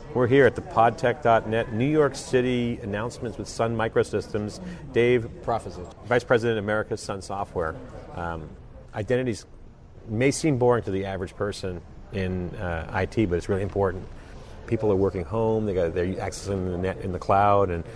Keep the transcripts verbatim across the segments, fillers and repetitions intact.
We're here at the podtech dot net New York City announcements with Sun Microsystems. Dave Profizit, Vice President of Americas, Sun Software. Um, identities may seem boring to the average person in uh, I T, but it's really important. People are working home, they got, they're accessing the net in the cloud, and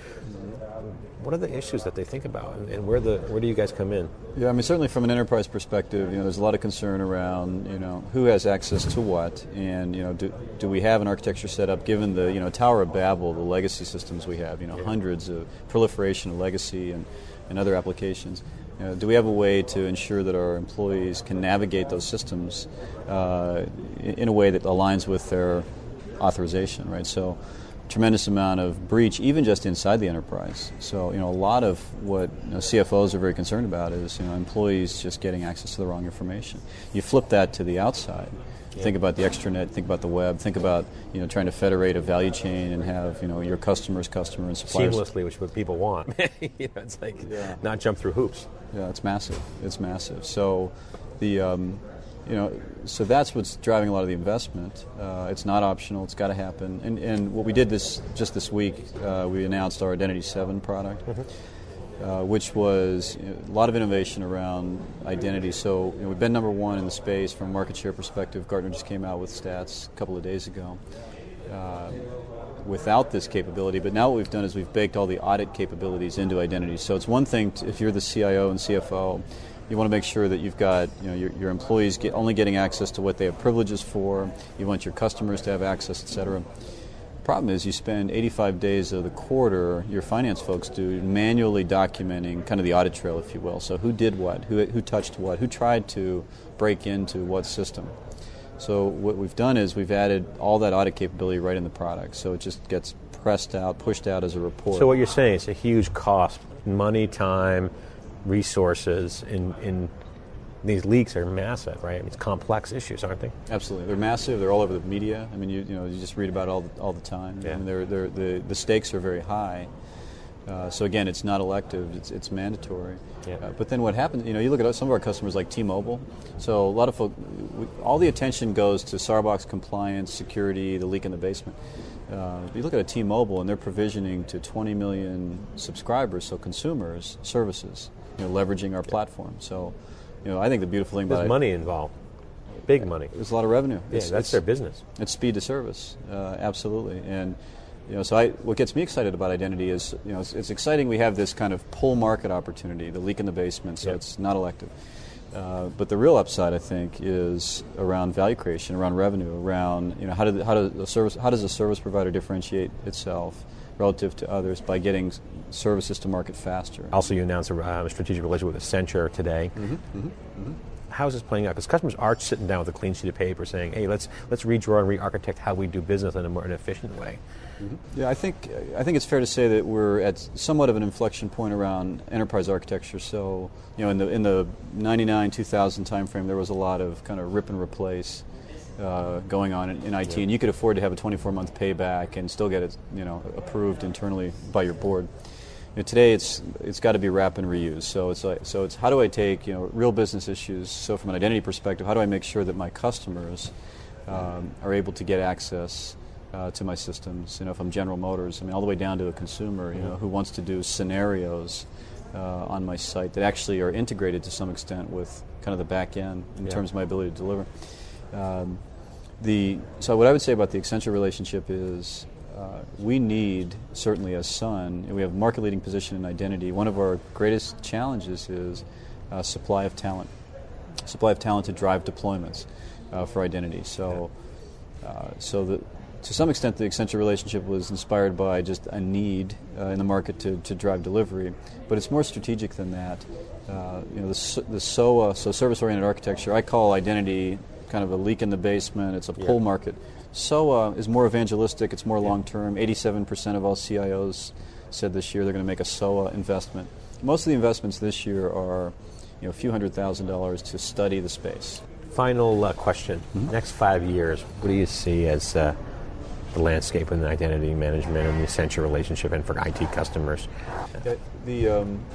what are the issues that they think about, and, and where the where do you guys come in? Yeah, I mean, certainly from an enterprise perspective, you know, there's a lot of concern around, you know, who has access to what, and, you know, do, do we have an architecture set up given the, you know, Tower of Babel, the legacy systems we have, you know, yeah. hundreds of proliferation of legacy and, and other applications. You know, do we have a way to ensure that our employees can navigate those systems uh, in, in a way that aligns with their authorization, right? So, tremendous amount of breach, even just inside the enterprise. So, you know, a lot of what you know, C F Os are very concerned about is, you know, employees just getting access to the wrong information. You flip that to the outside. Yeah. Think about the extranet, think about the web, think about, you know, trying to federate a value chain and have, you know, your customers, customer and suppliers. Seamlessly, which is what people want. You know, it's like yeah. not jump through hoops. Yeah, it's massive. It's massive. So, the... Um, You know, so that's what's driving a lot of the investment. Uh, it's not optional; it's got to happen. And, and what we did this just this week, uh, we announced our Identity seven product, mm-hmm. uh, which was you know, a lot of innovation around identity. So you know, we've been number one in the space from a market share perspective. Gartner just came out with stats a couple of days ago. Uh, without this capability, but now what we've done is we've baked all the audit capabilities into identity. So it's one thing to, if you're the C I O and C F O. You want to make sure that you've got you know your, your employees get only getting access to what they have privileges for. You want your customers to have access, et cetera. Problem is, you spend eighty-five days of the quarter, your finance folks do, manually documenting kind of the audit trail, if you will. So who did what, who who touched what, who tried to break into what system. So what we've done is we've added all that audit capability right in the product. So it just gets pressed out, pushed out as a report. So what you're saying is a huge cost, money, time, resources in, in these leaks are massive, right? I mean, it's complex issues, aren't they? Absolutely, they're massive. They're all over the media. I mean, you you know, you just read about it all the, all the time. Yeah. I mean, they're, they're, the the stakes are very high. Uh, so again, it's not elective; it's it's mandatory. Yeah. Uh, but then what happens? You know, you look at some of our customers like T-Mobile. So a lot of folk, we, all the attention goes to Sarbox compliance, security, the leak in the basement. Uh, you look at a T-Mobile, and they're provisioning to twenty million subscribers, so consumers, services. You know, leveraging our platform. So, you know, I think the beautiful thing There's about money it, involved, big money. There's a lot of revenue. Yeah, it's, that's it's, their business. It's speed to service, uh, absolutely. And you know, so I, what gets me excited about identity is, you know, it's, it's exciting. We have this kind of pull market opportunity, the leak in the basement. So yep. it's not elective. Uh, but the real upside, I think, is around value creation, around revenue, around you know how do how does a service how does a service provider differentiate itself relative to others by getting services to market faster. Also, you announced a, uh, a strategic relationship with Accenture today. Mm-hmm, mm-hmm, mm-hmm. How is this playing out? Because customers are sitting down with a clean sheet of paper saying, hey, let's let's redraw and re-architect how we do business in a more an efficient way. Mm-hmm. Yeah, I think I think it's fair to say that we're at somewhat of an inflection point around enterprise architecture. So, you know, in the in the ninety-nine two thousand timeframe, there was a lot of kind of rip and replace Uh, going on in, in I T, yeah. and you could afford to have a twenty-four month payback and still get it, you know, approved internally by your board. You know, today, it's it's got to be wrap and reuse. So it's like, so it's how do I take you know real business issues? So from an identity perspective, how do I make sure that my customers um, are able to get access uh, to my systems? You know, if I'm General Motors, I mean, all the way down to a consumer, you know, who wants to do scenarios uh, on my site that actually are integrated to some extent with kind of the back end in yeah. terms of my ability to deliver. Um, the so what I would say about the Accenture relationship is uh, we need, certainly as Sun, we have a market leading position in identity. One of our greatest challenges is uh, supply of talent, supply of talent to drive deployments uh, for identity. So, uh, so the, to some extent, the Accenture relationship was inspired by just a need uh, in the market to, to drive delivery, but it's more strategic than that. Uh, you know, the, the S O A, so service-oriented architecture, I call identity kind of a leak in the basement. It's a pull yeah. market. S O A is more evangelistic. It's more yeah. long-term. eighty-seven percent of all C I Os said this year they're going to make a S O A investment. Most of the investments this year are, you know, a few hundred thousand dollars to study the space. Final uh, question. Mm-hmm. Next five years, what do you see as uh, the landscape in identity management and the Accenture relationship and for I T customers? The, the um,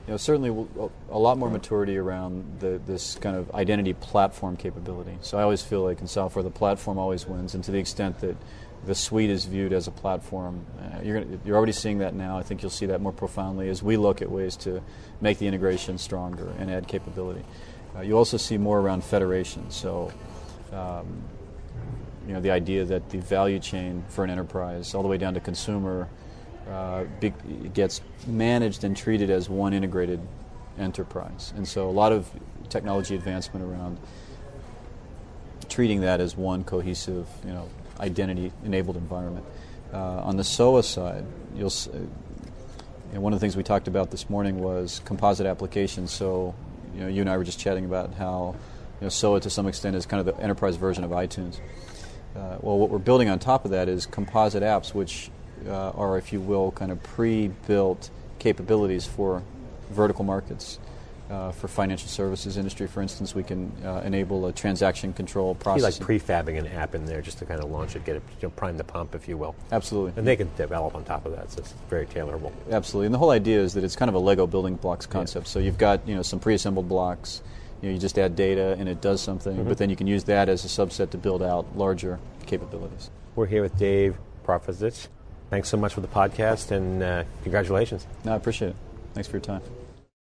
you know, certainly w- a lot more maturity around the, this kind of identity platform capability. So I always feel like in software, the platform always wins, and to the extent that the suite is viewed as a platform, uh, you're, gonna, you're already seeing that now. I think you'll see that more profoundly as we look at ways to make the integration stronger and add capability. Uh, you also see more around federation. So, um, you know, the idea that the value chain for an enterprise, all the way down to consumer, uh, be, gets managed and treated as one integrated enterprise. And so a lot of technology advancement around treating that as one cohesive, you know, identity-enabled environment. Uh, on the S O A side, you'll s- you know, one of the things we talked about this morning was composite applications. So, you know, you and I were just chatting about how, you know, S O A to some extent is kind of the enterprise version of iTunes. Uh, well, what we're building on top of that is composite apps, which uh, are, if you will, kind of pre-built capabilities for vertical markets. Uh, for financial services industry, for instance, we can uh, enable a transaction control process. Be like prefabbing an app in there just to kind of launch it, get it, you know, prime the pump, if you will. Absolutely. And they can develop on top of that, so it's very tailorable. Absolutely. And the whole idea is that it's kind of a Lego building blocks concept. Yeah. So you've got, you know, some pre-assembled blocks. You know, you just add data and it does something, mm-hmm. but then you can use that as a subset to build out larger capabilities. We're here with Dave Profizich. Thanks so much for the podcast, and uh, congratulations. No, I appreciate it. Thanks for your time.